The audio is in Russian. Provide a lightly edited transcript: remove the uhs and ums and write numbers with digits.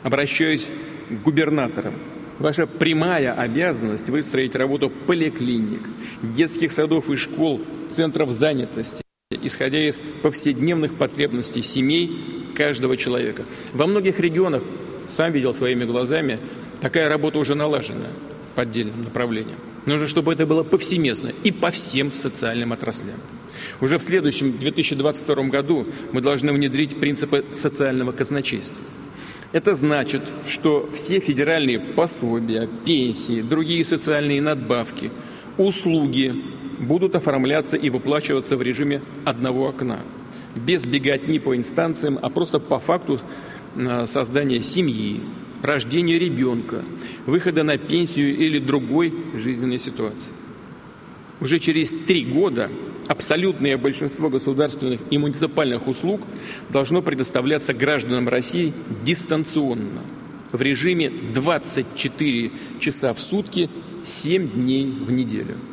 Обращаюсь к губернаторам. Ваша прямая обязанность выстроить работу поликлиник, детских садов и школ, центров занятости, исходя из повседневных потребностей семей каждого человека. Во многих регионах, сам видел своими глазами, такая работа уже налажена по отдельным направлениям. Нужно, чтобы это было повсеместно и по всем социальным отраслям. Уже в следующем 2022 году мы должны внедрить принципы социального казначейства. Это значит, что все федеральные пособия, пенсии, другие социальные надбавки, услуги будут оформляться и выплачиваться в режиме одного окна. Без беготни по инстанциям, а просто по факту создания семьи, рождения ребенка, выхода на пенсию или другой жизненной ситуации. Уже через 3 года абсолютное большинство государственных и муниципальных услуг должно предоставляться гражданам России дистанционно, в режиме 24 часа в сутки, 7 дней в неделю.